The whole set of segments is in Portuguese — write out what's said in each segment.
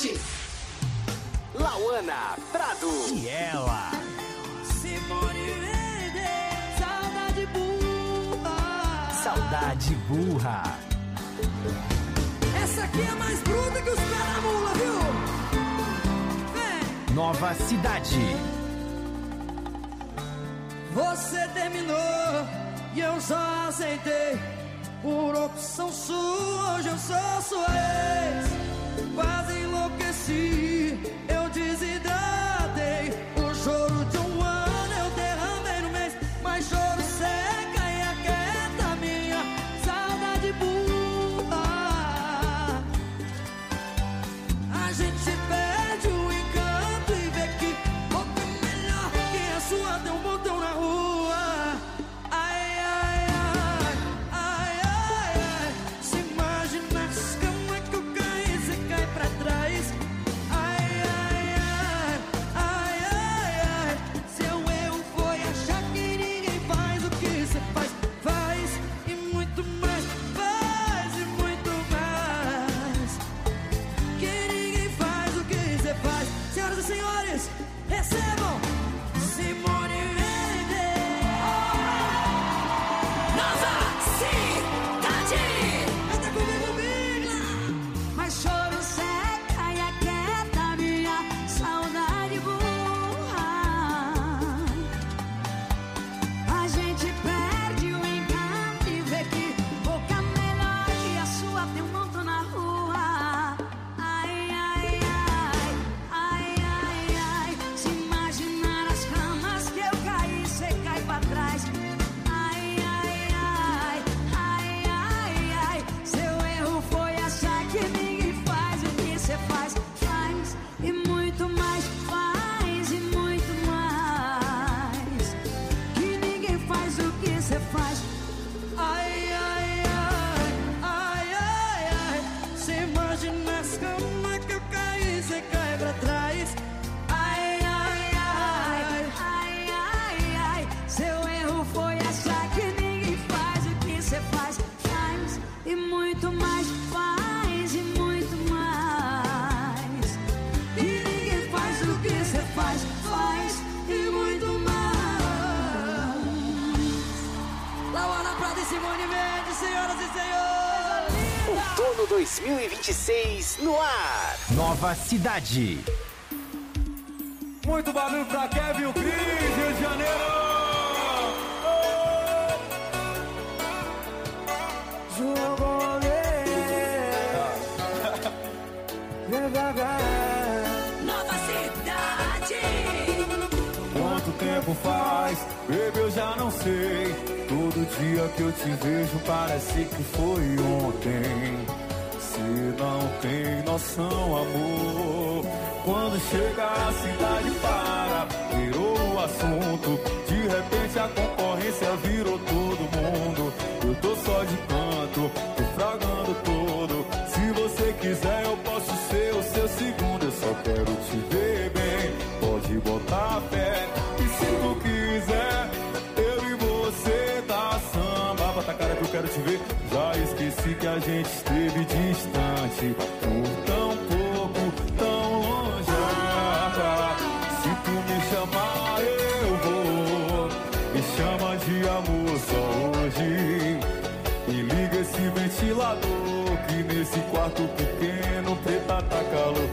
Cidade. Lauana Prado. E ela. Simone Mendes, saudade burra. Saudade burra. Essa aqui é mais bruta que os pés da mula, viu? Vem. Nova Cidade. Você terminou e eu só aceitei. Por opção sua, hoje eu sou sua ex. Quase enlouqueci, eu desidratei. O choro de um ano eu derramei no mês. Mas choro seca e aquieta minha saudade burra. A gente perde o encanto e vê que boca melhor que a sua tem um botão na rua. Ai, ai, ai, ai, ai, ai. Se imagina as camas que eu caí, você cai pra trás. Ai, ai, ai, ai, ai, ai. Seu erro foi achar que ninguém faz o que você faz. Faz e muito mais, faz e muito mais. Que ninguém faz o que você faz. Senhoras e senhores, recebam Simone Mendes. Nova Cidade. Canta comigo, Bigla. Mas choro seca e aquieta minha saudade burra. A gente perde o encanto e vê que boca melhor que a sua tem um monte na rua. Ai, ai, ai, ai, ai, ai. Se imaginar as camas que eu caí, cê cai pra trás. Ai, ai, ai, ai, ai, ai. Seu erro foi achar que ninguém faz o que cê faz. Faz e muito mais, faz e muito mais. Que ninguém faz o que cê faz. Ai, ai, ai, ai, ai, ai. Você imagina as camas que eu caí, você cai pra trás. Ai, ai, ai, Ai, ai, ai. Seu erro foi achar que ninguém faz o que cê faz. Faz e muito mais, faz e muito mais. e ninguém faz o que você faz. Faz e muito mais. Lauana Prado e Simone Mendes, senhoras e senhores. Outono 2026 no ar. Nova Cidade. Muito barulho pra Kevin, o Cris, Rio de Janeiro! Nova Cidade. Quanto tempo faz, baby, eu já não sei. Todo dia que eu te vejo parece que foi ontem. Se não tem noção, amor, quando chega a cidade para, virou o assunto. De repente a concorrência virou todo mundo. Eu tô só de canto, tô fragando todo. Se você quiser eu posso ser o seu segundo. Eu só quero te ver bem, pode botar fé. E se tu quiser, eu e você tá samba. Bota a cara que eu quero te ver. Já esqueci que a gente esteve distante por tão pouco, tão longe. Se tu me chamar eu vou. Me chama de amor só hoje. E liga esse ventilador que nesse quarto pequeno preta tá calor.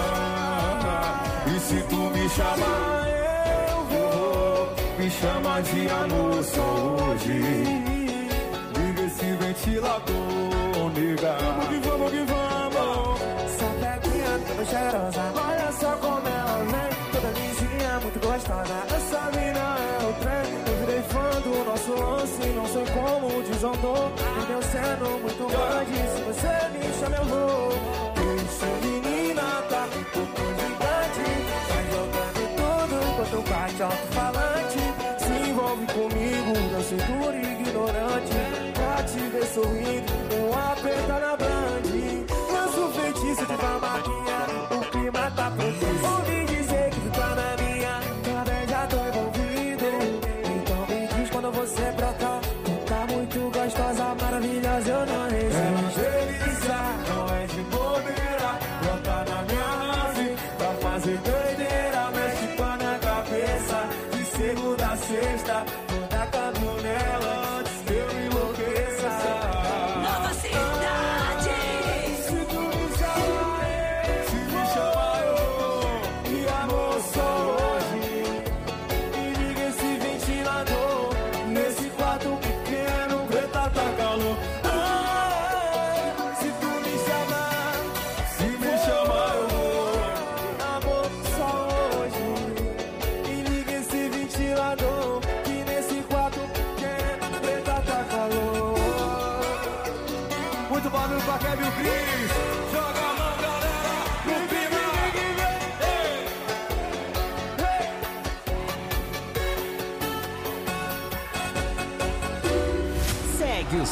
E se tu me chamar eu vou. Me chama de amor só hoje. Liga esse ventilador, nega. Vamos que vamos. Sapequinha toda cheirosa, olha só como ela vem. Toda lisinha, muito gostosa. Essa mina é o trem. Eu virei fã do nosso lance, não sei como desandou. Entendeu sendo muito grande, se você me chama eu vou. Isso, menina, tá com pouco gigante. Vai jogando tudo enquanto bate alto-falante. Se envolve comigo, não sei duro e ignorante. Pra te ver sorrindo, um aperta na brande. Lança o feitiço de barbaquinha, o clima tá propício. Ouvi dizer que tu tá na minha, também já tô envolvido. Então me diz quando você brotar. Tá muito gostosa, maravilhosa, eu não resisto. É uma delícia, não é de bobeira. Brota na minha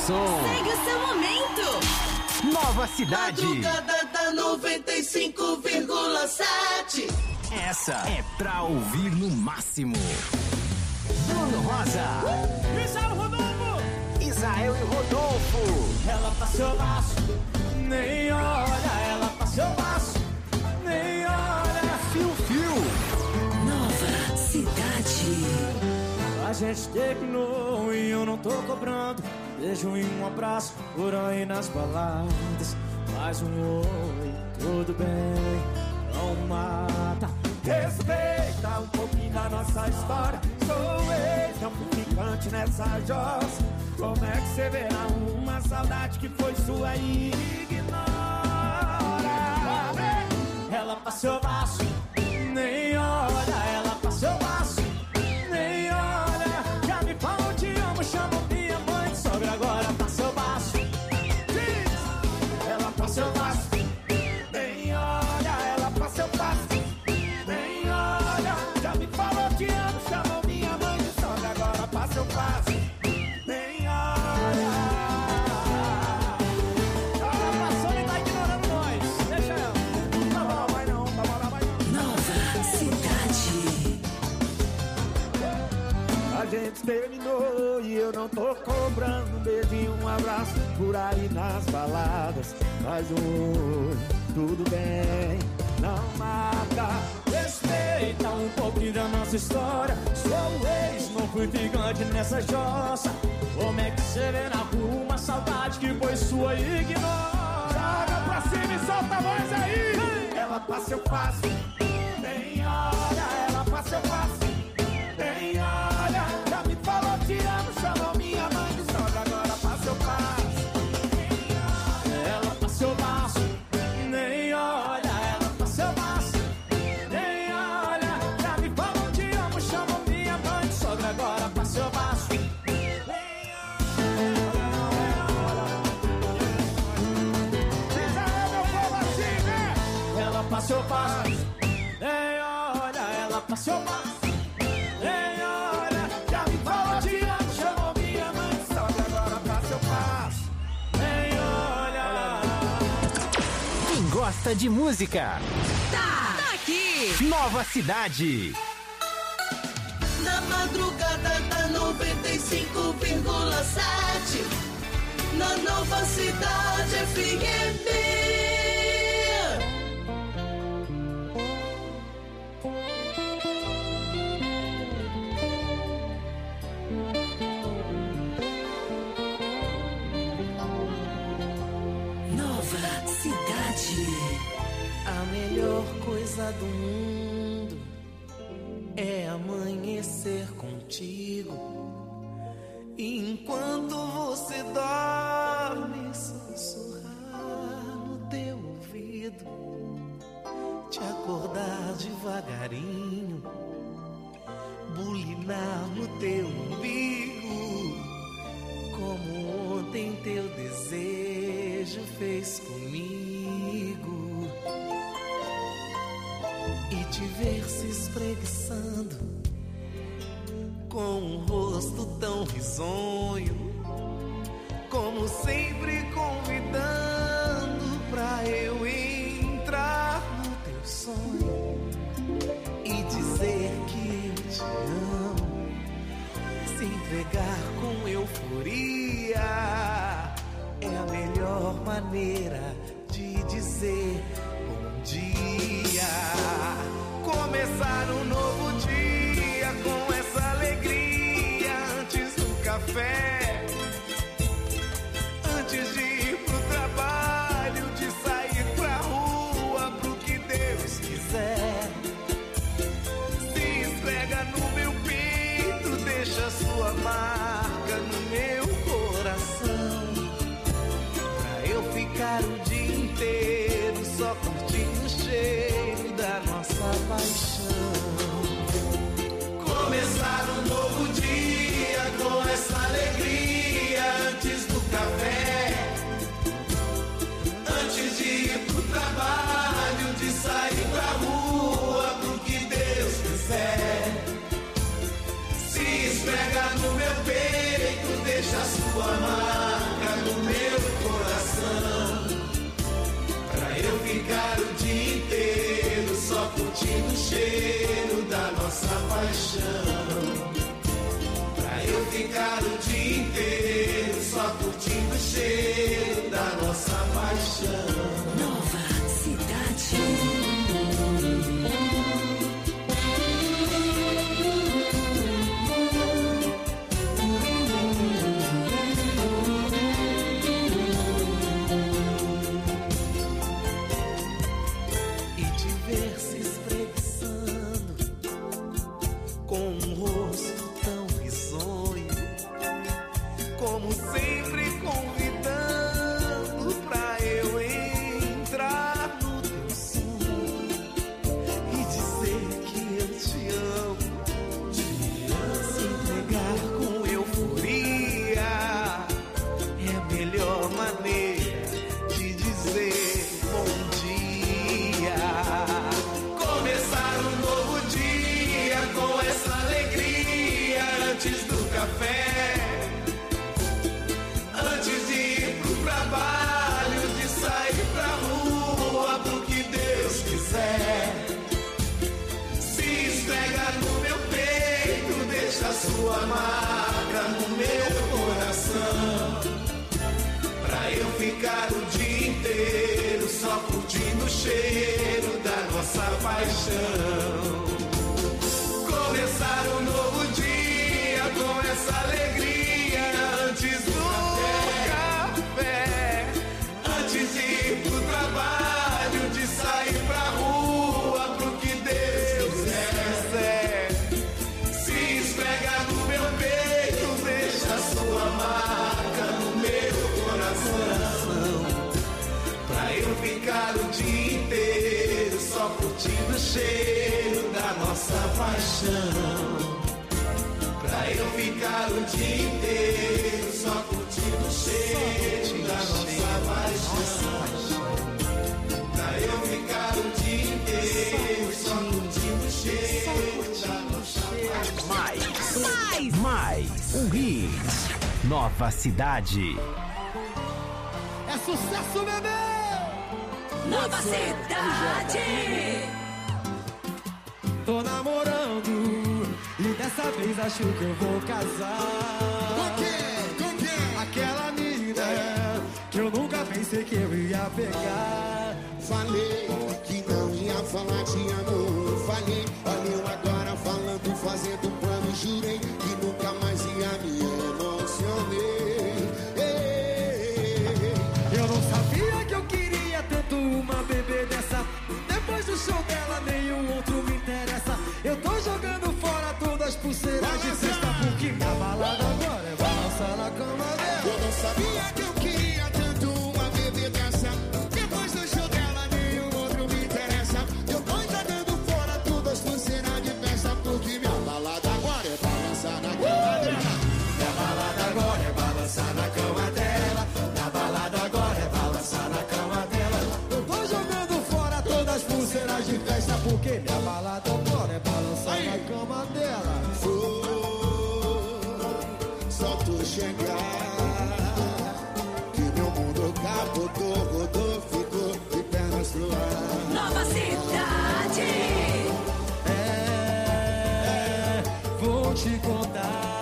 som. Segue o seu momento. Nova cidade. Madrugada da 95,7. Essa é pra ouvir no máximo. Bruno Rosa. Israel e Rodolfo. Ela passou o laço, nem olha. Ela passou o laço, nem olha. Fio. Nova cidade. A gente terminou e eu não tô cobrando. Beijo e um abraço por aí nas baladas. Mais um oi, tudo bem, não mata. Respeita um pouquinho da nossa história. Sou ex, traficante nessa jossa. Como é que você verá uma saudade que foi sua e ignora? Ela passou o laço, nem olha. Ela passou o laço, nem olha. Já me falou te amo, chamou minha mãe de sogra. Agora passou o laço. Ela passou o laço, nem olha. Ela passou o laço, nem olha. Já me falou te amo, chamou minha mãe de sogra. Agora passou o laço, nem olha. Ela passou e tá ignorando nós. Deixa ela. Não vai não. Nova cidade. A gente terminou e eu não tô cobrando. Um beijinho, um abraço por aí nas baladas. Mas oi, tudo bem, não mata. Respeita um pouquinho da nossa história. Sou ex, não fui gigante nessa jossa. Como é que você vê na rua uma saudade que foi sua e ignora? Joga pra cima e solta a voz aí. Ela passa, eu passo, nem olha. Ela passa, eu passo, nem olha. Já me falou te amo, chamou minha mãe de sogra. Agora passa, eu passo. Ela passou o laço, nem olha. Ela passou o laço, nem olha. Já me falou te amo, chamou minha mãe de sogra. Agora passou o laço, nem olha. Israel, meu povo assim, né? Ela passou o passo, nem olha. Ela passou o passo, nem olha. Já me falou te amo, chamou minha mãe de sogra. Agora passou o passo, nem olha. Quem gosta de música. Tá aqui. Nova cidade. Na madrugada da 95,7. Na Nova Cidade FM. Nova cidade. A melhor coisa do mundo é amanhecer contigo. E enquanto você dorme, sussurrar no teu ouvido, te acordar devagarinho, bulinar no teu umbigo, como ontem teu desejo fez comigo. E te ver se espreguiçando com um rosto tão risonho, como sempre convidando pra eu entrar no teu sonho e dizer que eu te amo, se entregar com euforia. É a melhor maneira de dizer bom dia. Começar um novo dia com essa alegria antes do café, antes de ir pro trabalho, de sair pra rua, pro que Deus quiser. Se esfrega no meu peito, deixa sua marca no meu coração, pra eu ficar o dia inteiro só curtindo o cheiro da nossa paixão. Começar um novo dia com essa alegria antes do café, antes de ir pro trabalho, de sair pra rua, pro que Deus quiser. Se esfrega no meu peito, deixa sua marca curtindo o cheiro da nossa paixão. Pra eu ficar o dia inteiro só curtindo o cheiro da nossa paixão. Nova Cidade. Antes de ir pro trabalho, de sair pra rua, pro que Deus quiser. Se esfrega no meu peito, deixa sua marca no meu coração. Pra eu ficar o dia inteiro só curtindo o cheiro da nossa paixão. Começar um novo dia com essa alegria antes do café, antes de ir pro trabalho, de sair pra rua, pro que Deus quiser. Se esfrega no meu peito, deixa sua marca no meu coração. Pra eu ficar o dia inteiro só curtindo o cheiro da nossa paixão. Pra eu ficar o dia inteiro só curtindo o cheiro da nossa paixão. Pra eu ficar o dia inteiro só curtindo o cheiro da nossa paixão. Mais um hit. Nova Cidade. É sucesso, bebê! Nova Cidade. Tô namorando e dessa vez acho que eu vou casar. Com quem? Aquela mina que eu nunca pensei que eu ia pegar. Falei que não ia falar te amo. Falei, olha eu agora falando, fazendo plano. Jurei que nunca mais ia me emocionei. Eu não sabia que eu queria tanto uma bebê dessa. Depois do show dela nenhum outro me interessa. Eu tô jogando fora todas as pulseiras de festa, porque minha balada agora é balançar na cama dela. Eu não sabia que eu queria tanto uma bebê dessa. Depois do show dela nenhum outro me interessa. Eu tô jogando fora todas as pulseiras de festa, porque minha balada agora é balançar na cama dela. Minha balada agora é balançar na cama dela. Minha balada agora é balançar na cama dela. Eu tô jogando fora todas as pulseiras de festa, porque minha balada agora é balançar na cama dela. Só tu chegar que meu mundo capotou, rodou, ficou de pernas pro ar. Nova Cidade. Vou te contar.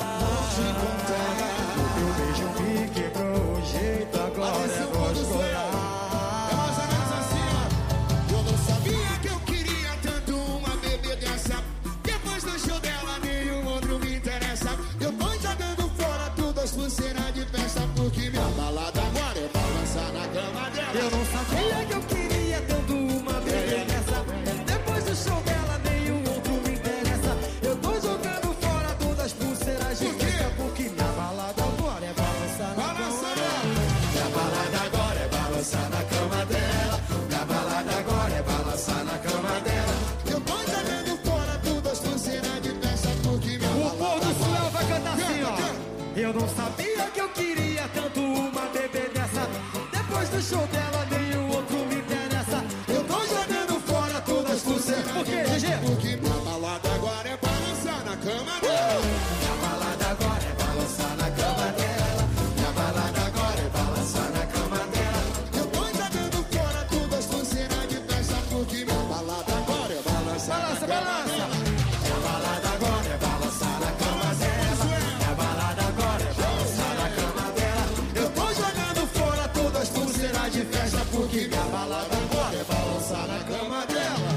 O teu beijo me quebrou o jeito, agora é voz corar. É mais ou menos assim, ó. Eu não sabia que eu queria tanto uma bebê dessa. Depois do show dela nenhum outro me interessa. Eu tô jogando fora todas as pulseiras de festa, porque minha balada agora é balançar na cama dela. Eu não sabia que eu queria tanto uma bebê dessa. Depois do show dela nenhum outro me interessa. Eu tô jogando fora todas as pulseiras de festa, porque minha balada agora é balançar na cama dela. Minha balada agora é balançar na cama dela. Minha balada agora é balançar na cama dela. Eu tô jogando fora todas as pulseiras de festa, porque minha O povo balada do céu agora vai cantar assim, ó. Eu não sabia que eu queria tanto uma bebê dessa. Depois do show dela nenhum outro me interessa. Eu tô jogando fora todas as pulseiras. Por quê, GG? porque minha balada agora é balançar na cama dela. Minha balada agora é balançar na cama dela. Minha balada agora é balançar na cama dela. Eu tô jogando fora todas as pulseiras de festa, porque minha balada agora é balançar na balança, balança. É balada agora, é balançar na cama dela. É balada agora, é balançar na cama dela. Eu tô jogando fora todas as pulseiras de festa, porque minha balada agora é balançar na cama dela.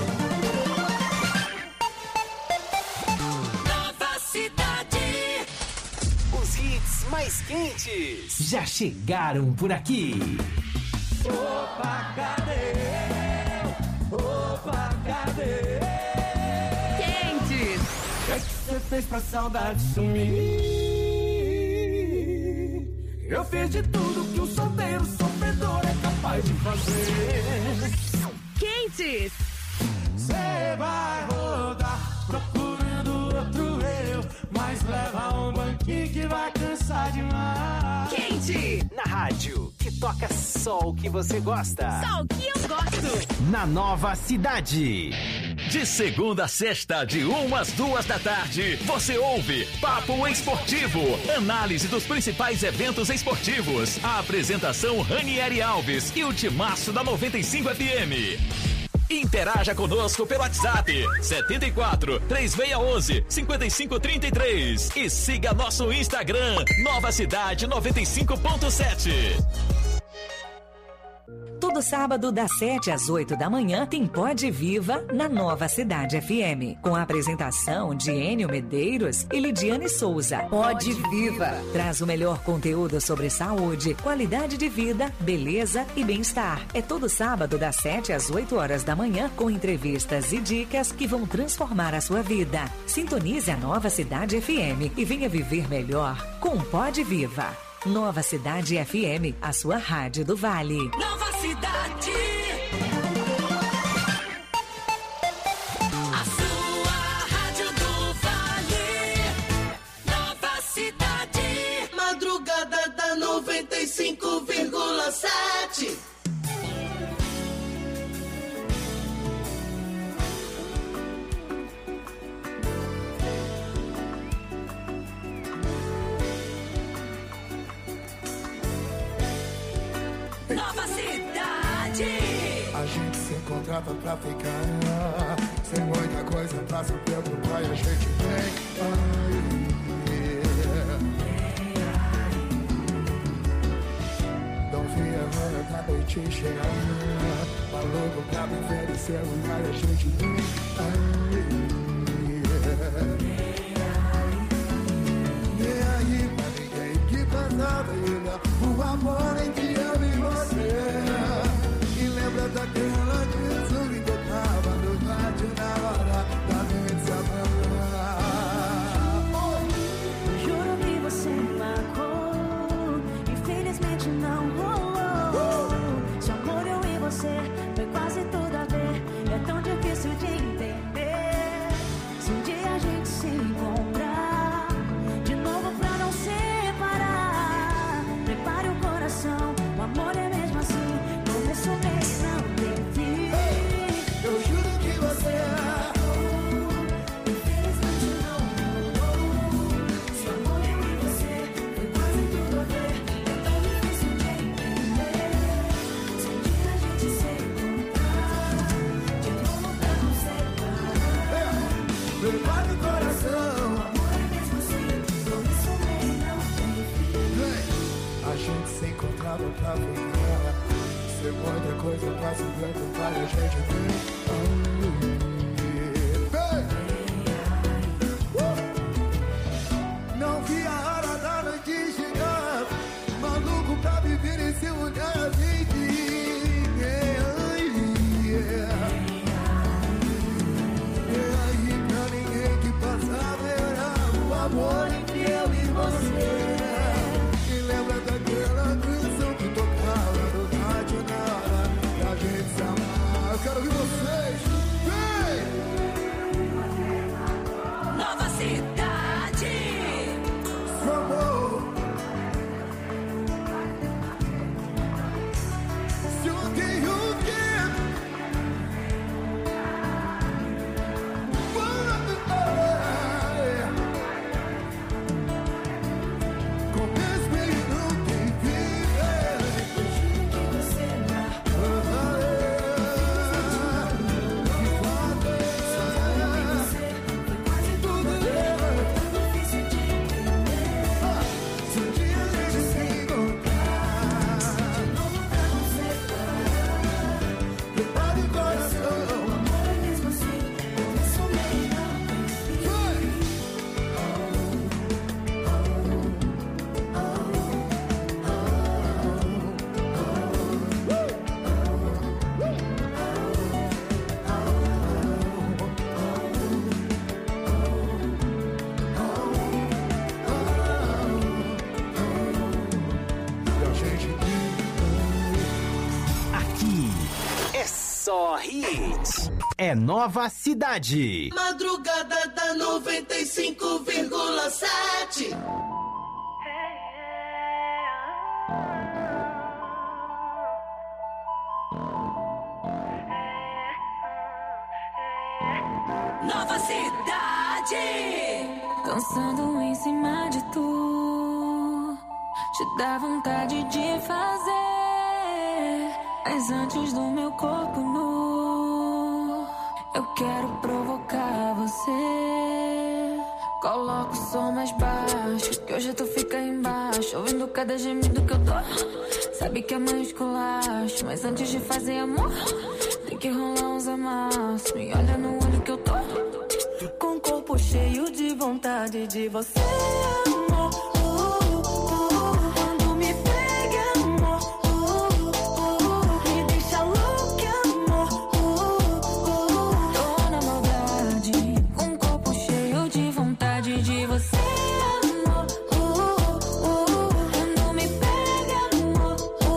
Nova Cidade. Os hits mais quentes já chegaram por aqui. Opa, cadê? Opa, cadê? Quentes. O que você fez pra saudade sumir? Eu fiz de tudo que um solteiro sofredor é capaz de fazer. Quentes. Cê vai rodar procurando outro eu, mas leva um banquinho que vai cansar demais. Quente. Na rádio, que toca só o que você gosta. Só o que eu gosto. Na Nova Cidade. De segunda a sexta, de 1 às 2 da tarde, você ouve Papo Esportivo, análise dos principais eventos esportivos. A apresentação Ranieri Alves e o timaço da 95 FM. Interaja conosco pelo WhatsApp 74 3611 5533 e siga nosso Instagram Nova Cidade 95.7. Todo sábado, das 7 às 8 da manhã, tem Pode Viva na Nova Cidade FM. Com a apresentação de Enio Medeiros e Lidiane Souza. Pode Viva traz o melhor conteúdo sobre saúde, qualidade de vida, beleza e bem-estar. É todo sábado, das 7 às 8 horas da manhã, com entrevistas e dicas que vão transformar a sua vida. Sintonize a Nova Cidade FM e venha viver melhor com Pode Viva. Nova Cidade FM, a sua rádio do Vale. Nova Cidade. A sua rádio do Vale. Nova Cidade. Madrugada da 95,7. Nova Cidade. A gente se encontrava pra ficar, sem muita coisa pra se preocupar, e a gente vem. Não vi a hora da noite chegar, maluco pra me ver em seu lugar, a gente vem. E aí, pra ninguém que passava o amor entre eu e você. E lembra daquela canção que tocava no rádio na hora da gente se apagar. Juro que você marcou, infelizmente não rolou. Seu amor, eu e você, foi quase tudo a ver. É tão difícil de entender. Se um dia a gente se encontrar de novo pra não separar, prepare o coração, o amor é mesmo assim, começo meio não tem fim. Eu juro que você infelizmente não rolou. Seu amor, eu e você, foi quase tudo a ver. É tão difícil de entender. Se um dia a gente se encontrar de novo pra não separar, prepara o coração. o amor é mesmo assim, começo meio não tem fim. A gente se encontrava pra ficar, sem muita coisa pra se preocupar, e a gente vem. Não vi a hora da noite chegar, maluco pra viver em seu lugar, a gente. E aí, pra ninguém que passava, era o amor entre eu e você. E lembra daquela canção que tocava no rádio na hora da gente se amar. Eu quero ouvir vocês. Vem! Nova Cidade. Amor. Se o que começo ele não tem fim. Juro que você marcou, Só hits. É Nova Cidade. Madrugada da 95,7. Nova Cidade. Dançando em cima de tu, te dá vontade de fazer, mas antes do meu corpo nu, eu quero provocar você. Coloca o som mais baixo, que hoje tu fica embaixo, ouvindo cada gemido que eu dou. Sabe que é mãe esculacho, mas antes de fazer amor, tem que rolar uns amassos. Me olha no olho que eu tô, com o corpo cheio de vontade de você, amor. Quando me pega, amor, me deixa louca, amor. Tô na maldade, com o corpo cheio de vontade de você, amor. Quando me pega, amor,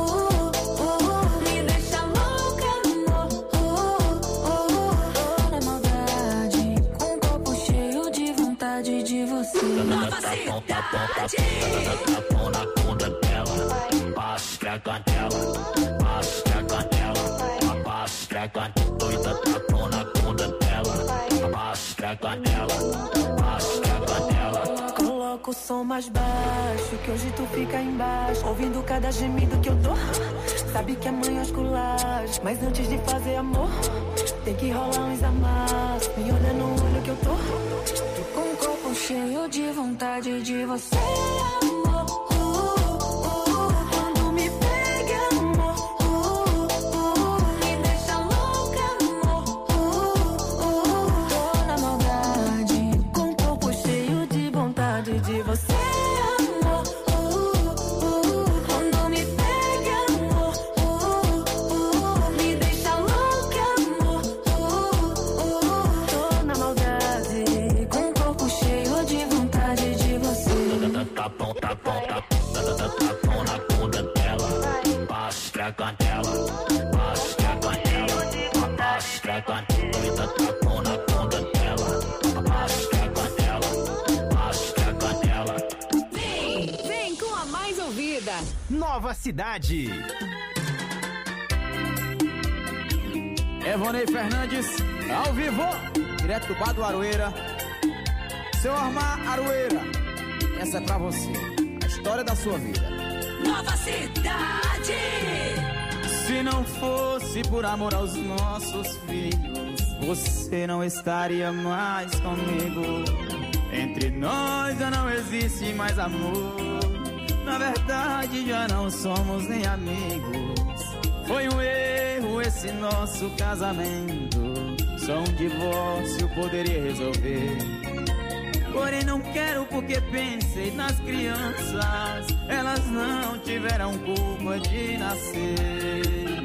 me deixa louca, amor. Tô na maldade, com o corpo cheio de vontade de você. Nova Cidade. Tapão na bunda dela, passa que a canela, passa que a canela, passa que a canela, doida tapão na bunda dela, passa que a canela, passa que a canela. Coloca o som mais baixo, que hoje tu fica embaixo, ouvindo cada gemido que eu dou. Sabe que amanhã é esculacho, mas antes de fazer amor, tem que rolar uns amassos. Me olha no olho que eu tô, com o corpo cheio de vontade de você, amor. Quando me pega, amor, me deixa louca, amor. Tô na maldade, com o corpo cheio de vontade de você, amor. Quando me pega, amor, me deixa louca, amor. Tô na maldade, com o corpo cheio de vontade de você. Tapão na bunda dela, passa que a canela, passa que a canela, passa que a canela, doida tapão na bunda dela, passa que a canela, passa que a canela. Vem com a mais ouvida. Nova Cidade. Evonei Fernandes, ao vivo, direto do Bar do Aroeira. Seu Armar Aroeira, essa é pra você, a história da sua vida. Nova Cidade. Se não fosse por amor aos nossos filhos, você não estaria mais comigo. Entre nós já não existe mais amor, na verdade já não somos nem amigos. Foi um erro esse nosso casamento, só um divórcio poderia resolver. Porém não quero porque pensei nas crianças, elas não tiveram culpa de nascer.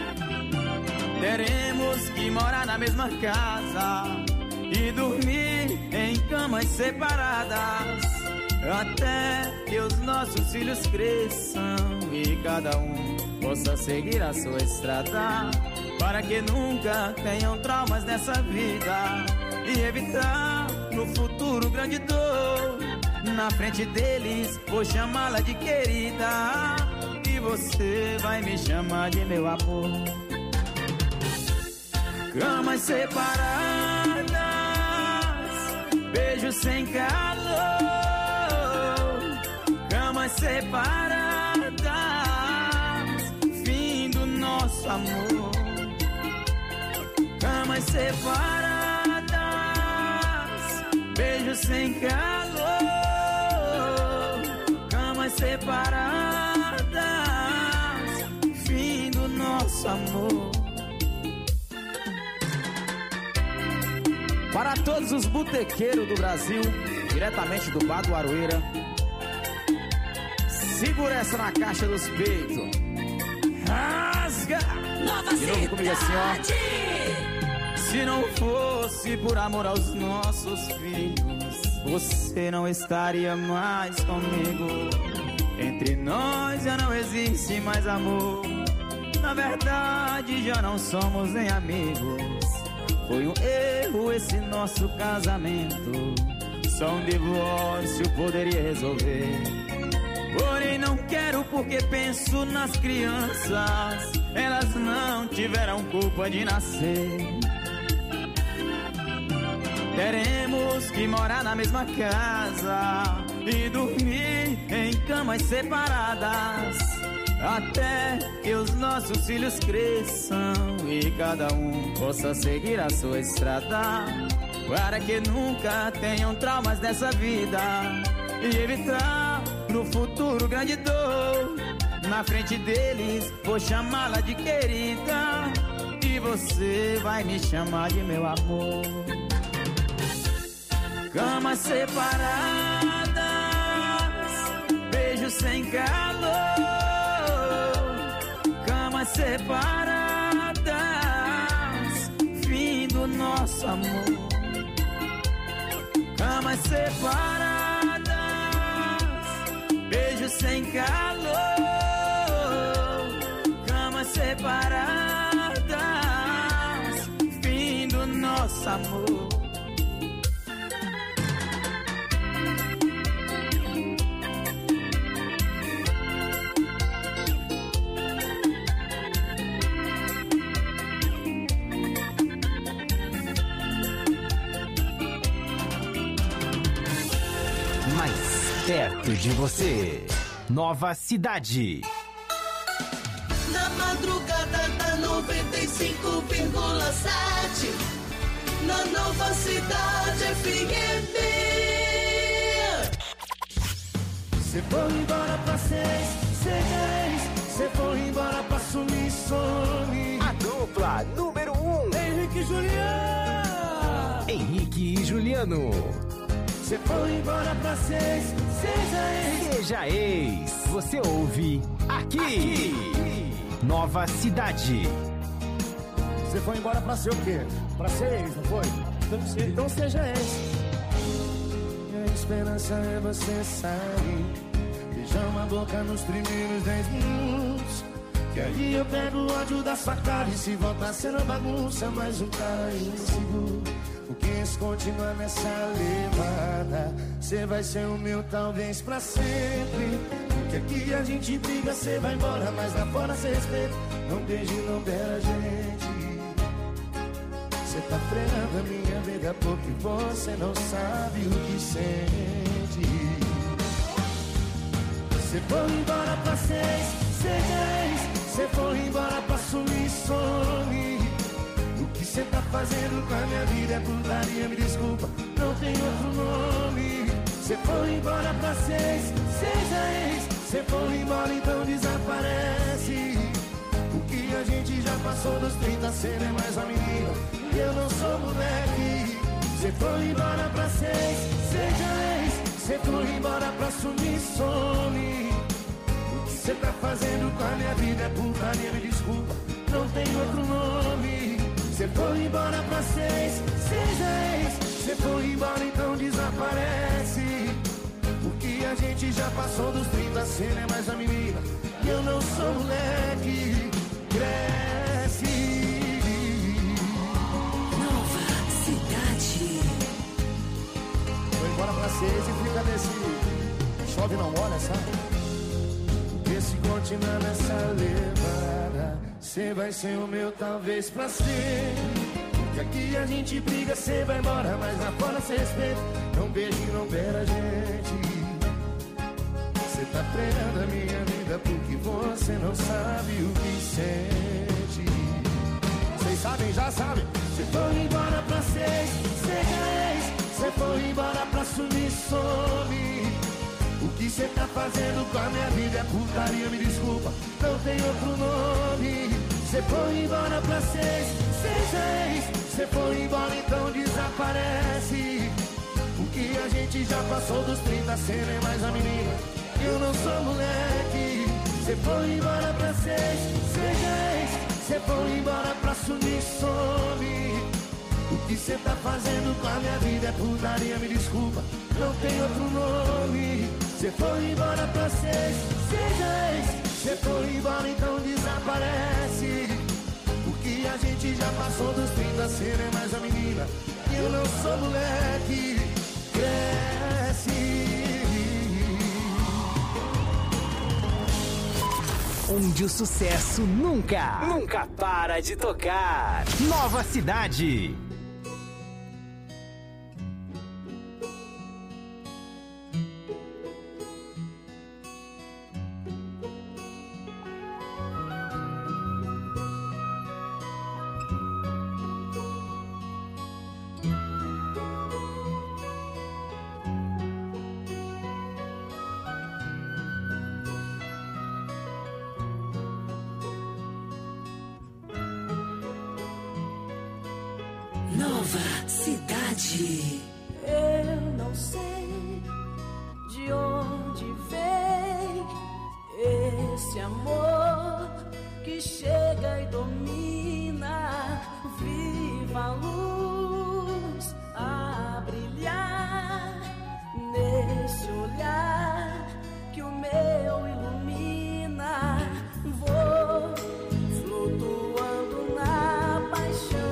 Teremos que morar na mesma casa e dormir em camas separadas, até que os nossos filhos cresçam e cada um possa seguir a sua estrada, para que nunca tenham traumas nessa vida e evitar no futuro grande dor. Na frente deles vou chamá-la de querida e você vai me chamar de meu amor. Camas separadas, beijos sem calor. Camas separadas, fim do nosso amor. Camas separadas, beijos sem calor. Camas separadas, fim do nosso amor. Para todos os botequeiros do Brasil, diretamente do Bar do Aroeira, segura essa na caixa dos peitos. Rasga! Nova De novo comigo assim, ó. Cidade. Se não fosse por amor aos nossos filhos, você não estaria mais comigo. Entre nós já não existe mais amor, na na verdade já não somos nem amigos. Foi um erro esse nosso casamento. Só um divórcio poderia resolver. Porém não quero porque penso nas crianças. Elas não tiveram culpa de nascer. Teremos que morar na mesma casa e dormir em camas separadas, até que os nossos filhos cresçam e cada um possa seguir a sua estrada, para que nunca tenham traumas nessa vida e evitar no futuro grande dor. Na frente deles vou chamá-la de querida e você vai me chamar de meu amor. Camas separadas, beijos sem calor. Camas separadas, fim do nosso amor. Camas separadas, beijos sem calor. Camas separadas, fim do nosso amor. Perto de você, Nova Cidade. Na madrugada da 95,7, na Nova Cidade FM. Cê foi embora pra 6, 6. Cê foi embora pra sumir, some. A dupla número 1, Henrique e Juliano. Henrique e Juliano. Cê foi embora pra 6, Seja ex. Você ouve aqui. Nova Cidade. Você foi embora pra ser o quê? Pra ser ex, não foi? Então seja ex. Minha esperança é você sair, beijar uma boca nos primeiros 10 minutos, que aí eu pego o ódio da sua cara. E se voltar sendo bagunça, mais um cara inseguro. Porque se continuar nessa levada, cê vai ser o meu talvez pra sempre. Porque aqui a gente briga, cê vai embora, mas lá fora cê respeita. Não beije, não beira a gente. Cê tá freando a minha vida porque você não sabe o que sente. Cê foi embora pra 6, 6. Cê foi embora pra sumir, some. O que cê tá fazendo com a minha vida é putaria, me desculpa, não tem outro nome. Cê foi embora pra 6, 6. Cê foi embora, então desaparece. O que a gente já passou dos 30, cê não é mais uma menina e eu não sou moleque. Cê foi embora pra 6, 6. Cê foi embora pra sumir, some. O que cê tá fazendo com a minha vida é putaria, me desculpa, não tem outro nome. Cê foi embora pra 6, 6. Cê foi embora, então desaparece. Porque a gente já passou dos 30, cê não é mais a menina e eu não sou moleque. Cresce. Nova Cidade. Foi embora pra 6 e fica desse chove não molha, sabe? Porque se continuar nessa levada, cê vai ser o meu talvez pra ser. Porque aqui a gente briga, cê vai embora, mas lá fora cê respeita. Não beije, não beira a gente. Cê tá treinando a minha vida porque você não sabe o que sente. Vocês sabem, já sabem. Cê foi embora pra 6, 6. Cê foi embora pra sumir, some. O que cê tá fazendo com a minha vida é putaria, me desculpa, não tem outro nome. Cê foi embora pra 6, 6. Cê foi embora, então desaparece. Porque a gente já passou dos 30, cê não é mais a menina, eu não sou moleque. Cê foi embora pra 6, 6. Cê foi embora pra sumir, some. O que cê tá fazendo com a minha vida é putaria, me desculpa, não tem outro nome. Cê foi embora pra 6, 6. Cê proíba, então desaparece. Porque a gente já passou dos 30, cê não é mais a menina. E eu não sou moleque. Cresce. Onde o sucesso nunca para de tocar. Nova Cidade. Nova Cidade. Eu não sei de onde vem esse amor que chega e domina. Viva a luz a brilhar nesse olhar que o meu ilumina. Vou flutuando na paixão.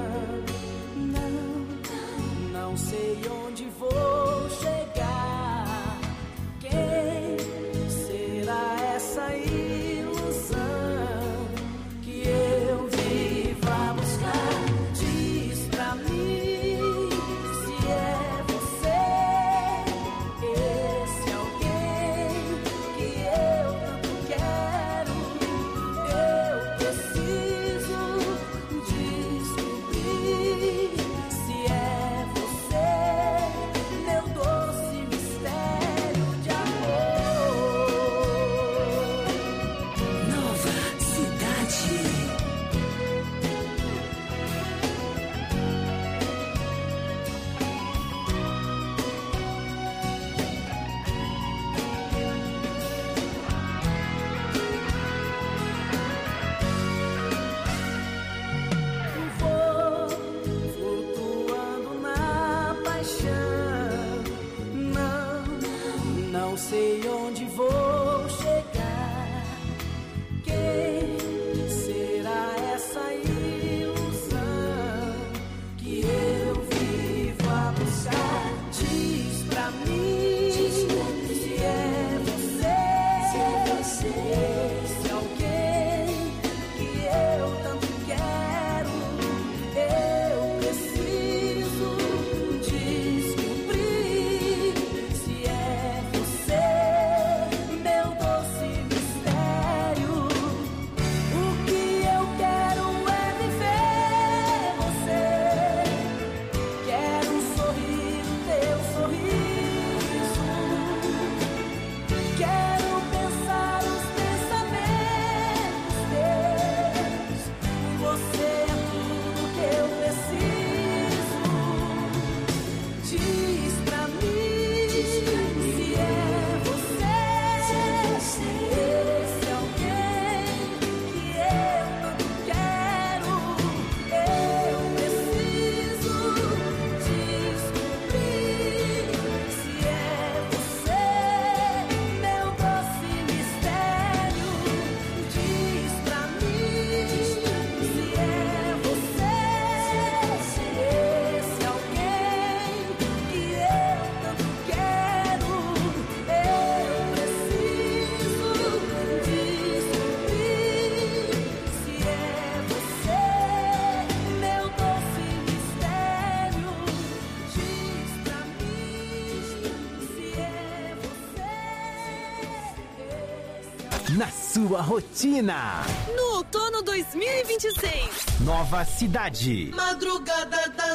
Não sei onde vou chegar. Quem será essa ilusão que eu vivo a buscar? Diz pra mim se é você, esse alguém que eu tanto quero. Eu preciso descobrir se é meu doce mistério de amor. Nova Cidade. Vou flutuando na paixão. Não sei onde vou chegar. Quem será essa ilusão que eu vivo a buscar? Diz pra mim se é você, esse alguém que eu tanto quero. Eu preciso descobrir se é você, meu doce mistério. O que eu quero é viver você. Quero sorrir no teu sorriso. Quero pensar os pensamentos teus. Você é tudo que eu preciso. Diz pra mim se é você, esse alguém que eu tanto quero. Eu preciso descobrir se é você, meu doce mistério. Diz pra mim se é você, esse alguém que eu tanto quero. Eu preciso descobrir se é você, meu doce mistério. Diz pra mim se é você. Na sua rotina. No outono 2026. Nova Cidade. Madrugada da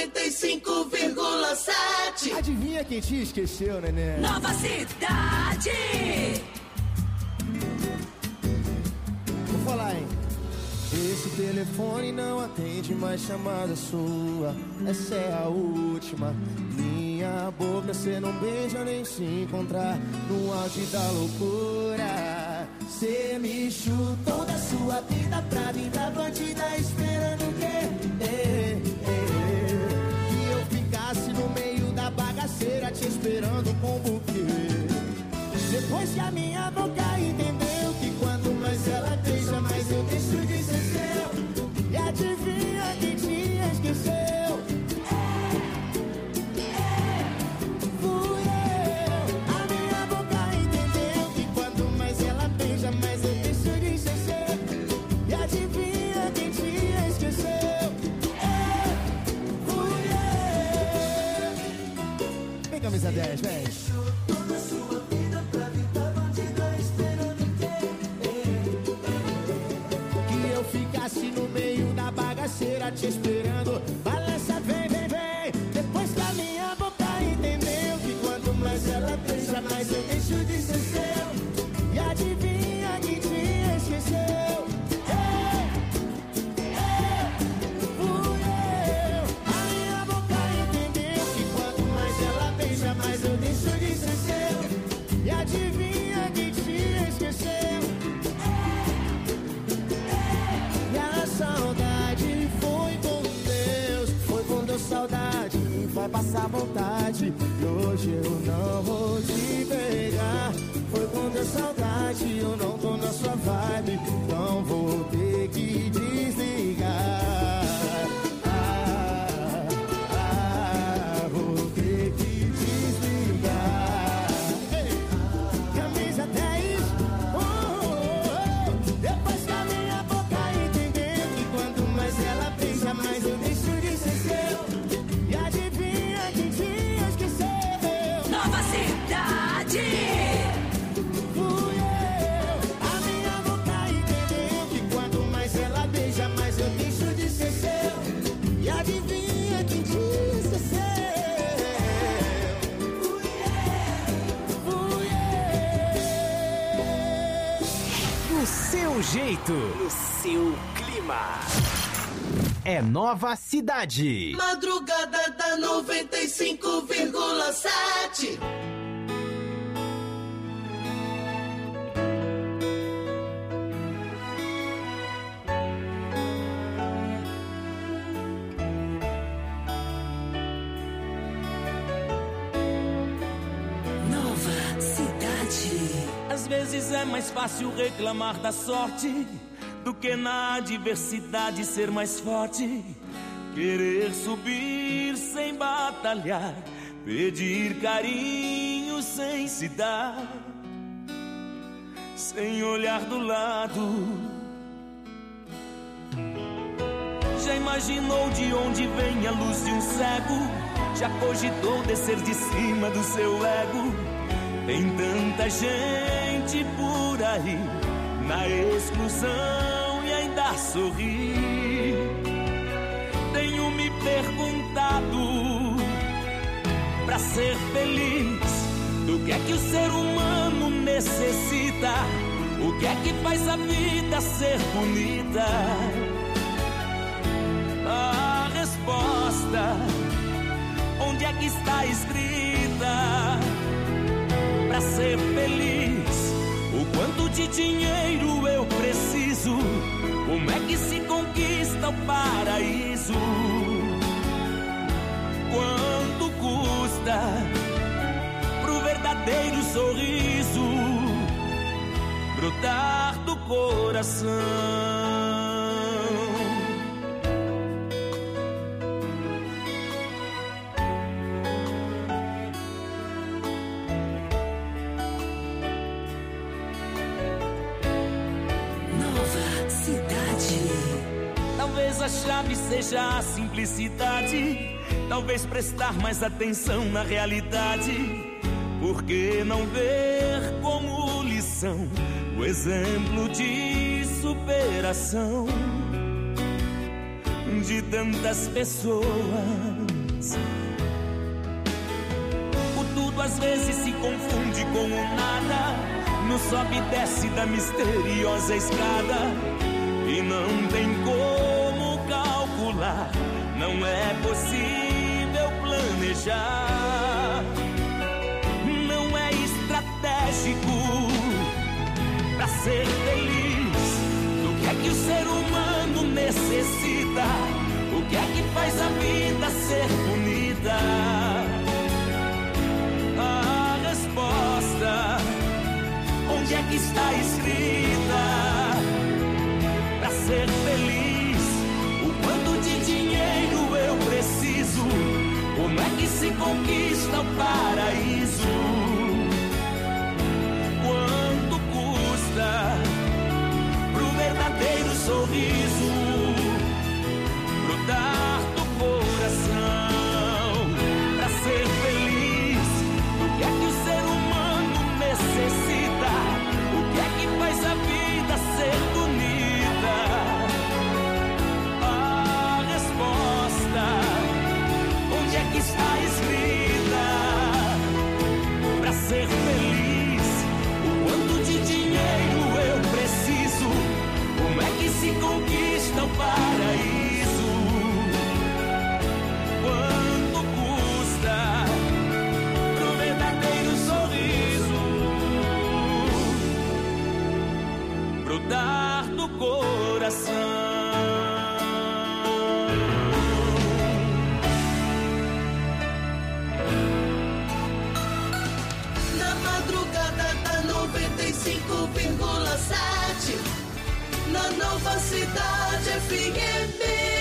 95,7. Adivinha quem te esqueceu, neném? Nova Cidade. Vou falar, hein? Esse telefone não atende mais chamada sua. Essa é a última. Minha boca cê não beija nem se encontrar no auge da loucura. Cê me chutou da sua vida pra vir da bandida esperando o quê? Que eu ficasse no meio da bagaceira te esperando com o buquê. Depois que a minha boca entendeu que quando Camisa 10, vem. Toda sua vida pra vida bandida esperando que eu ficasse no meio da bagaceira te esperando. Balança, vem, vem, vem. Depois que a minha boca entendeu que quanto mais ela beija, mais eu deixo de ser seu. E adivinha que te esqueceu? Fui eu. A minha boca entendeu que quanto mais ela beija, mais eu deixo de ser seu. E adivinha que te esqueceu? E a saudade foi com Deus. Foi com Deus saudade, vai passar vontade. E hoje eu não vou te pegar. Foi com Deus saudade, eu não tô na sua vibe. Então vou ter que desligar. Vou ter que desligar. Camisa 10. Depois que a minha boca entender que quanto mais ela beija, mais eu deixo de ser seu. E adivinha quem te esqueceu? Nova Cidade. Fui eu. A minha boca entendeu que quanto mais ela beija, mais eu deixo de ser seu. E adivinha quem te esqueceu? Fui eu. Do seu jeito, no seu clima. É Nova Cidade. Madrugada da 95,7. Nova Cidade. Às vezes é mais fácil reclamar da sorte do que na adversidade ser mais forte. Querer subir sem batalhar, pedir carinho sem se dar, sem olhar do lado. Já imaginou de onde vem a luz de um cego? Já cogitou descer de cima do seu ego? Tem tanta gente por aí na exclusão e ainda sorri. Tenho me perguntado, pra ser feliz, do que é que o ser humano necessita? O que é que faz a vida ser bonita? A resposta, onde é que está escrita? Pra ser feliz, o quanto de dinheiro eu preciso? Como é que se conquista o paraíso? Quanto custa pro verdadeiro sorriso brotar do coração? Talvez a chave seja a simplicidade, talvez prestar mais atenção na realidade. Por que não ver como lição o exemplo de superação de tantas pessoas? O tudo às vezes se confunde com o nada, no sobe e desce da misteriosa escada. E não tem como calcular, não é possível planejar. Não é estratégico pra ser feliz. Do que é que o ser humano necessita? O que é que faz a vida ser bonita? A resposta, onde é que está escrita? Pra ser feliz, o quanto de dinheiro eu preciso? Como é que se conquista o paraíso? Quanto custa pro verdadeiro sorriso brotar do coração? Pra ser feliz, coração. Na madrugada da 95,7, na Nova Cidade FM.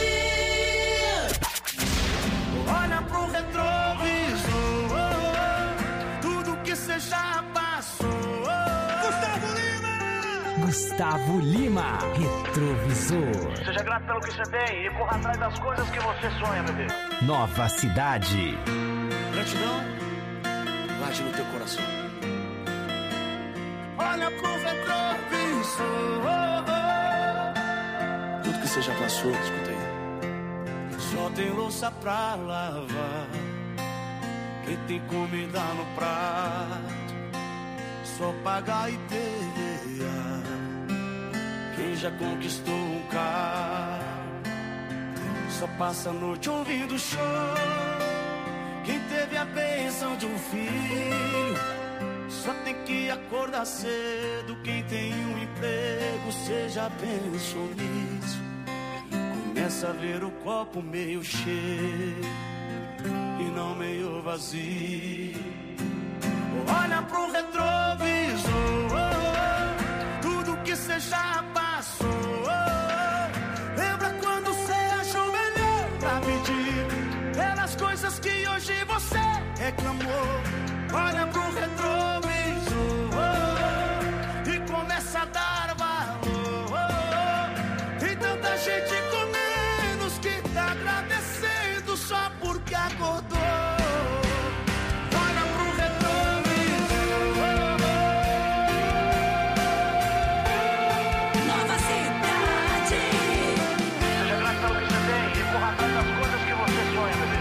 Olha pro retrovisor, tudo que cê já passou. Gustavo Lima! Gustavo Lima, Retrovisor. Seja grato pelo que você tem e corra atrás das coisas que você sonha, bebê. Nova Cidade. Gratidão, late no teu coração. Olha pro retrovisor, tudo que você já passou, escuta aí. Só tem louça pra lavar, quem tem comida no prato, só pagar e perrear. Quem já conquistou um carro, só passa a noite ouvindo show. Quem teve a bênção de um filho, só tem que acordar cedo. Quem tem um emprego, cê já pensou nisso. Começa a ver o copo meio cheio e não meio vazio. Olha pro retrovisor, tudo que cê já passou. Lembra quando cê ajoelhou pra pedir pelas coisas que hoje você reclamou. Olha pro retrovisor e começa a dar valor. Tem tanta gente com menos que tá agradecendo só porque acordou. Olha pro retrovisor. Nova Cidade. Seja grato pelo que você tem e corra atrás das coisas que você sonha, bebê.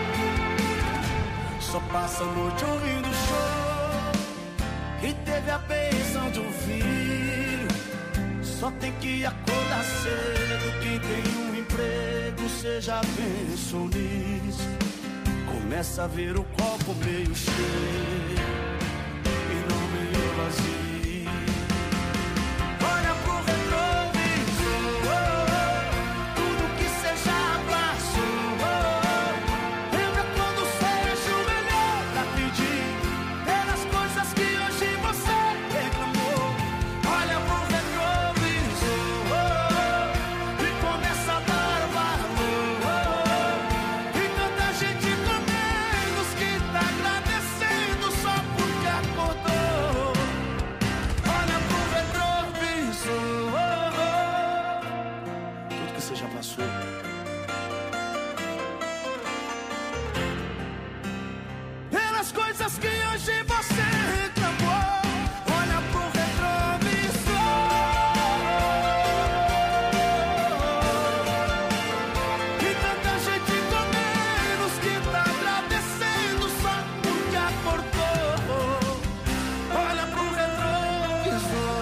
Só passa a noite ouvindo show. E teve a bênção de um filho, só tem que acordar cedo. Quem tem um emprego, cê já pensou nisso. Começa a ver o copo meio cheio e não meio vazio. Olha pro retrovisor, tudo que cê já passou. Lembra quando cê ajoelhou pra pedir pelas coisas que hoje você reclamou. Olha pro retrovisor e começa a dar valor. Tem tanta gente com menos que tá agradecendo só porque acordou. Olha pro retrovisor, tudo que você já passou. Pelas coisas que hoje você reclamou. Olha pro retrovisor e tanta gente com menos que tá agradecendo só porque acordou. Olha pro retrovisor.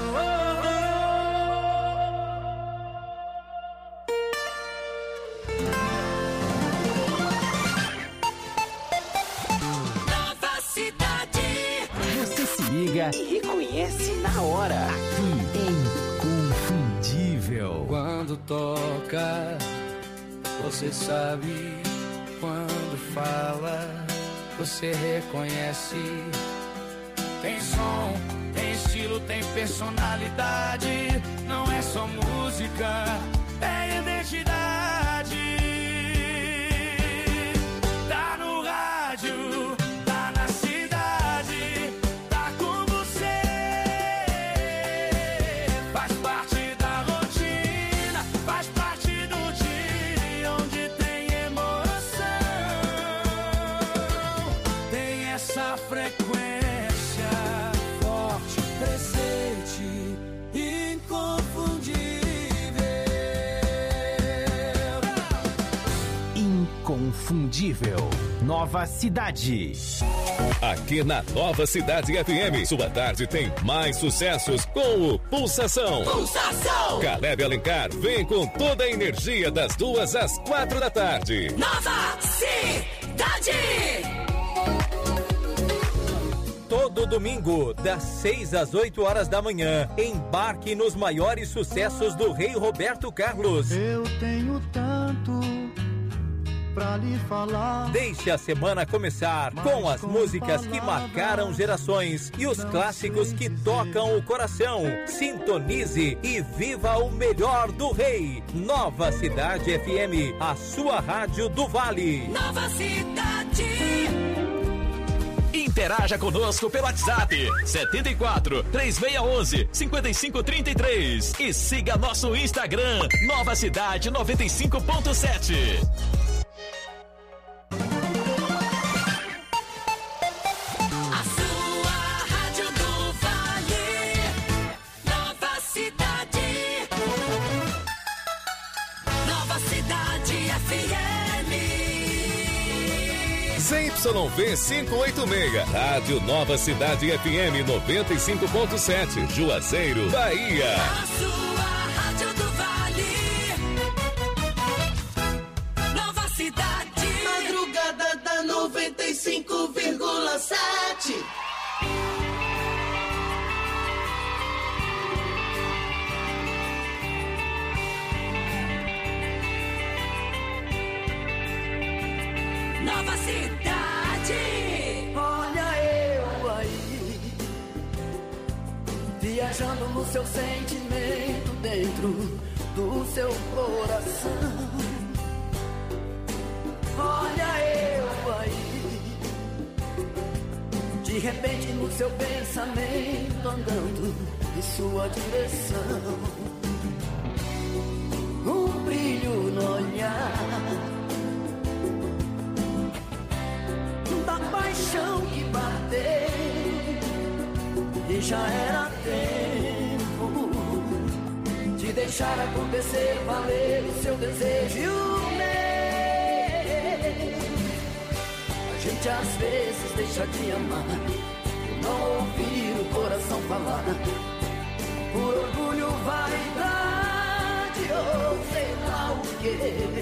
Nova Cidade. Você se liga e reconhece na hora. Aqui é Inconfundível. Quando toca, você sabe. Quando fala, você reconhece. Tem som, tem estilo, tem personalidade. Não é só música, é identidade. Tá no rádio, tá na cidade, tá com você. Faz parte da rotina, faz parte do dia onde tem emoção. Tem essa frequência forte, presente, inconfundível. Inconfundível. Nova Cidade. Aqui na Nova Cidade FM, sua tarde tem mais sucessos com o Pulsação. Pulsação. Caleb Alencar vem com toda a energia das 2 às 4 da tarde. Nova Cidade. Todo todo domingo, das 6 às 8 horas da manhã. Embarque nos maiores sucessos do Rei Roberto Carlos. Eu tenho tanto pra lhe falar. Deixe a semana começar com as músicas que marcaram gerações e os clássicos que tocam o coração. Sintonize e viva o melhor do Rei. Nova Cidade FM, a sua rádio do Vale. Nova Cidade. Interaja conosco pelo WhatsApp 74 3611 5533 e siga nosso Instagram Nova Cidade 95.7. ZYV 586, Rádio Nova Cidade FM 95.7, Juazeiro, Bahia. A sua rádio do Vale. Nova Cidade. Madrugada da 95,7. Nova Cidade. Olha eu aí, viajando no seu sentimento dentro do seu coração. Olha eu aí, de repente no seu pensamento andando em sua direção. Um brilho no olhar da paixão que bateu, e já era tempo de deixar acontecer, valer o seu desejo e o meu. A gente às vezes deixa de amar por não ouvir o coração falar, por orgulho, vaidade ou sei lá o quê.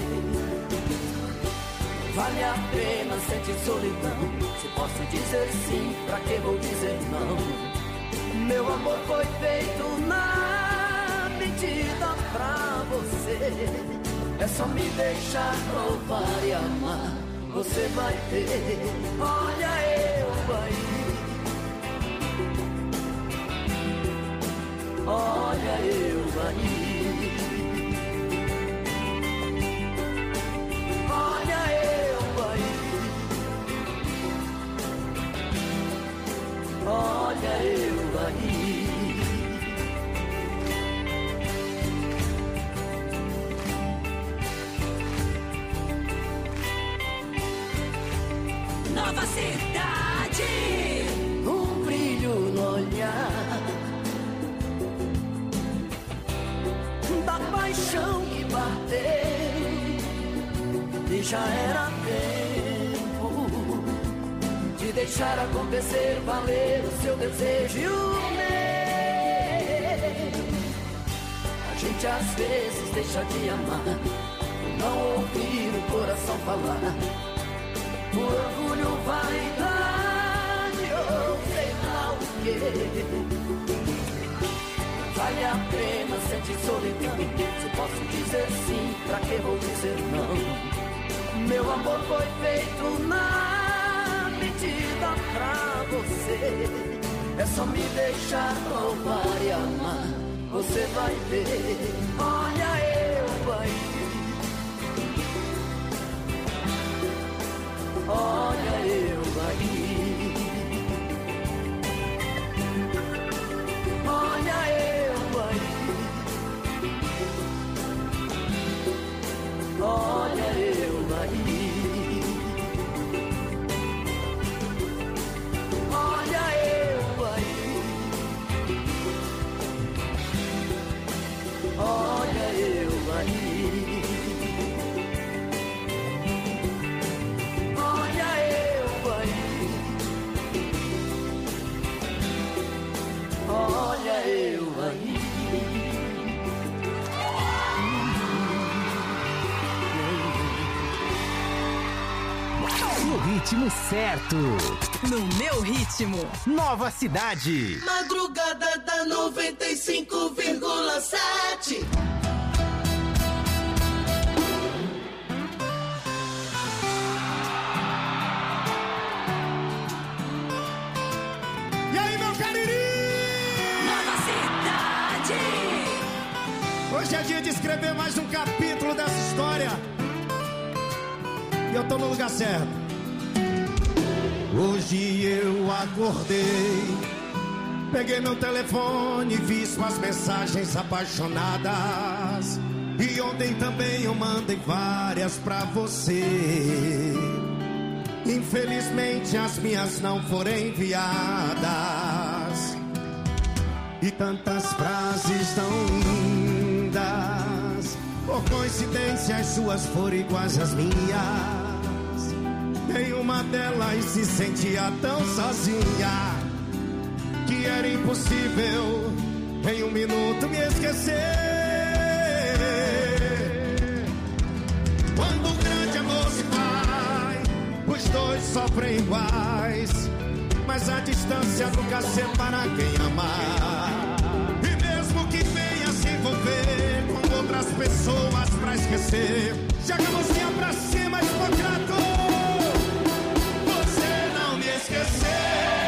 Vale a pena sentir solidão. Se posso dizer sim, pra que vou dizer não? Meu amor foi feito na medida pra você. É só me deixar provar e amar, você vai ter. Olha eu aí, olha eu aí. Olha eu aí. Nova Cidade. Um brilho no olhar da paixão que bateu, e já era tempo de deixar acontecer, valer o seu desejo e o meu. A gente às vezes deixa de amar por não ouvir o coração falar, por orgulho, vaidade ou sei lá o quê. Vale a pena sentir solidão. Se posso dizer sim, pra que vou dizer não? Meu amor foi feito na medida pra você. É só me deixar provar e amar, você vai ver. Olha eu aí, olha eu aí, olha eu aí, olha eu aí. Olha eu No ritmo certo. No meu ritmo. Nova Cidade. Madrugada da 95,7. E aí, meu Cariri? Nova Cidade. Hoje é dia de escrever mais um capítulo dessa história. E eu tô no lugar certo. Hoje eu acordei, peguei meu telefone, vi suas mensagens apaixonadas. E ontem também eu mandei várias pra você. Infelizmente as minhas não foram enviadas. E tantas frases tão lindas, por coincidência as suas foram iguais às minhas. Em uma delas se sentia tão sozinha que era impossível em um minuto me esquecer. Quando o grande amor se vai, os dois sofrem iguais, mas a distância nunca separa quem amar. E mesmo que venha se envolver com outras pessoas pra esquecer, joga a mãozinha pra cima, Hipocrato, você não me esqueceu.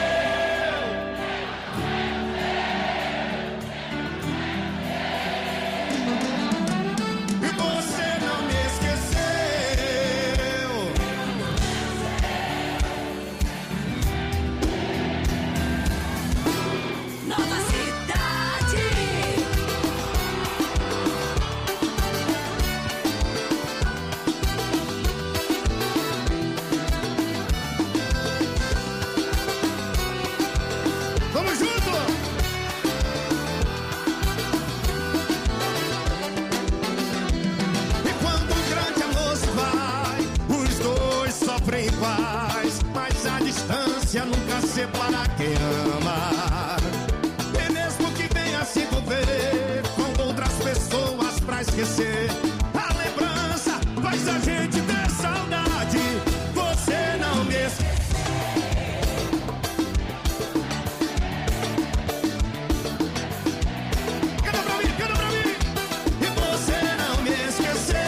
Nunca separa quem ama. E mesmo que venha se envolver com outras pessoas pra esquecer, a lembrança faz a gente ter saudade. Você não me esqueceu. Canta pra mim, canta pra mim. E você não me esqueceu.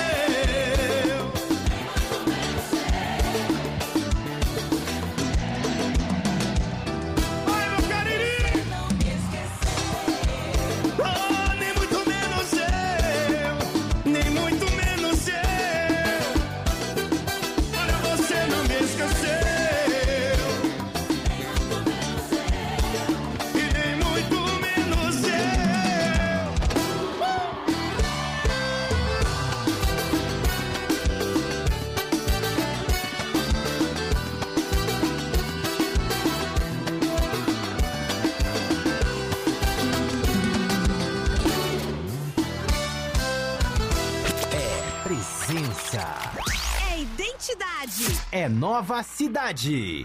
É identidade. É Nova Cidade.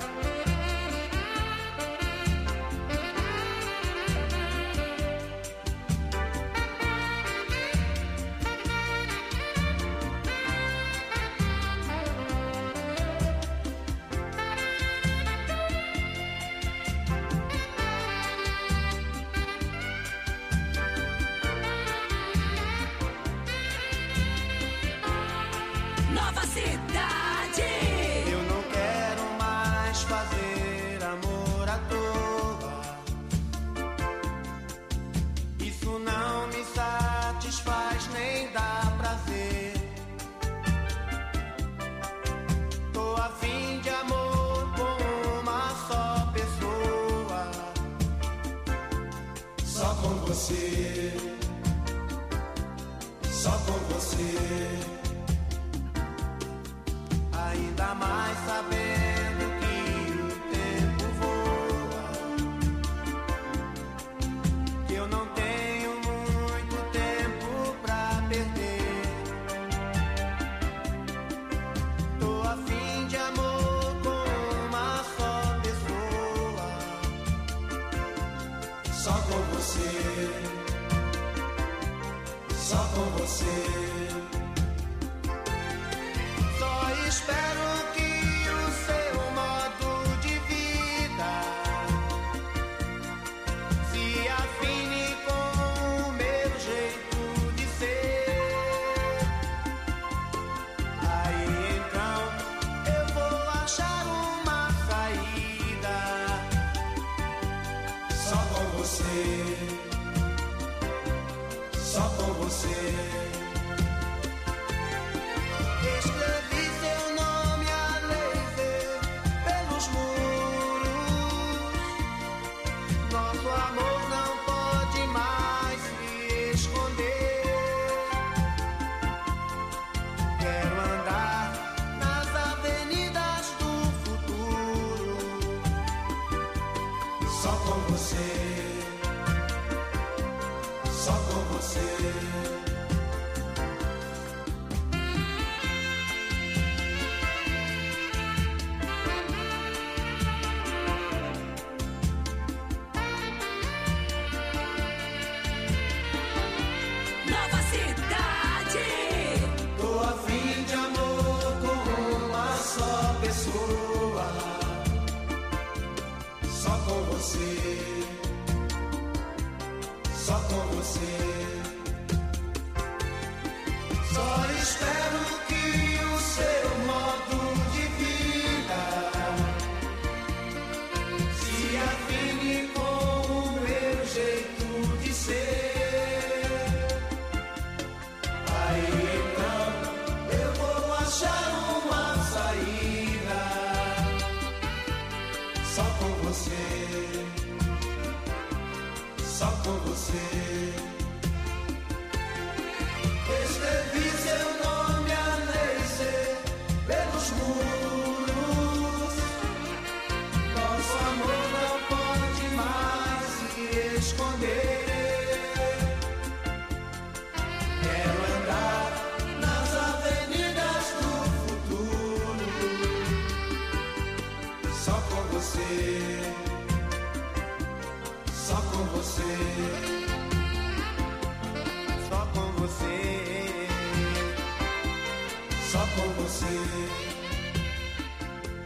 Nova Cidade. Eu não quero mais fazer amor à toa. Isso não me satisfaz nem dá prazer. Tô a fim de amor com uma só pessoa. Só com você. Só com você. Ainda mais sabendo que o tempo voa, que eu não tenho muito tempo pra perder. Tô a fim de amor com uma só pessoa. Só com você. Só com você. você, só com você. Escrevi seu nome a laser pelos muros. Nosso amor não pode mais se esconder. Quero andar nas avenidas do futuro, só com você, só com você. Nova Cidade. Tô a fim de amor com uma só pessoa, só com você, só com você. Só espero que o seu modo de vida se afine com o meu jeito de ser. Aí então eu vou achar uma saída, só com você, só com você. Escrevi seu nome a laser pelos muros. Nosso amor não pode mais se esconder. Quero andar nas avenidas do futuro, só com você, só com você, só com você, só com você.